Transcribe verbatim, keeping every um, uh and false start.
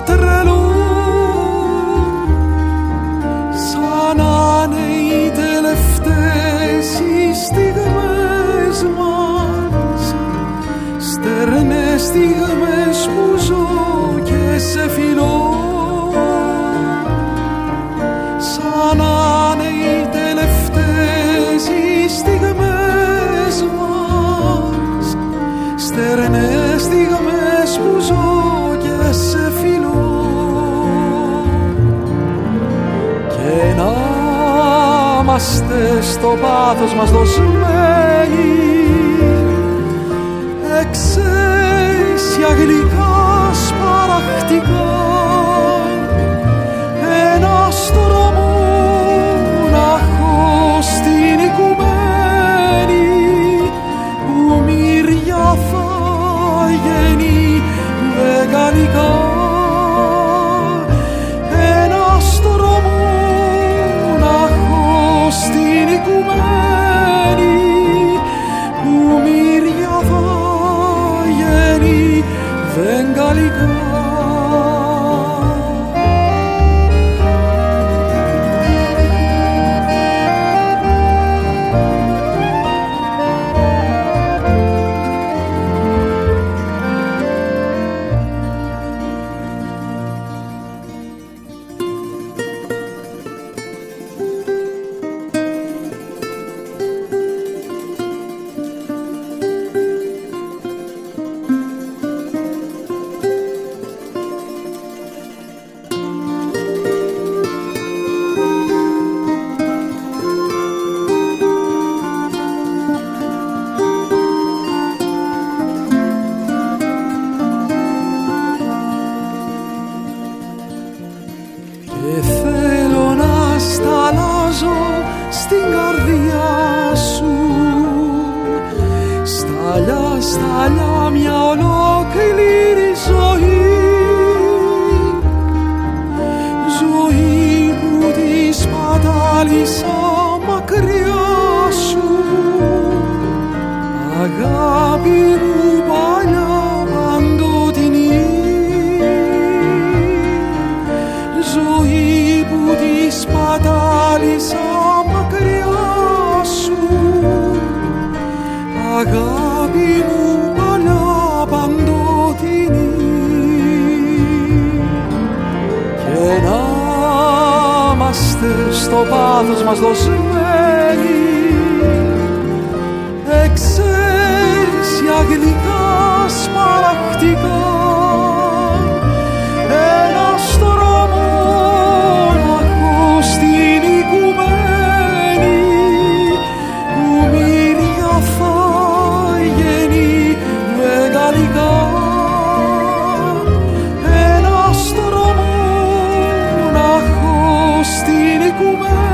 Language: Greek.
τρελό, σαν να είναι οι τελευταίες οι στιγμές μας, στερνές στιγμές που ζω και σε φιλώ, σαν να είναι οι τελευταίες οι στιγμές μας, στερνές στιγμές που ζω και σε φιλώ. Και να είμαστε στο πάθος μας δοσμένοι, εξαίσια γλυκά σπαραχτικά, ένα στρώμα να έχω στην οικουμένη, που μύρια θα γίνει βεγγαλικά. Ένα στρώμα να έχω στην οικουμένη, που μύρια θα γίνει βεγγαλικά. Και θέλω να σταλάζω στην καρδιά σου, σταλιά, σταλιά μια ολόκληρη ζωή, ζωή που τη σπατάλησα μακριά σου, αγάπη μου παλιά παντοτινή, ζωή που τη σπατάλησα μακριά σου, αγάπη μου παλιά παντοτινή. Και να είμαστε στο πάθος μας δοσμένοι, εξαίσια γλυκά σπαραχτικά, ένα στρώμα να έχω στην οικουμένη, που μύρια θα γίνει βεγγαλικά. Ένα στρώμα να έχω στην οικουμένη,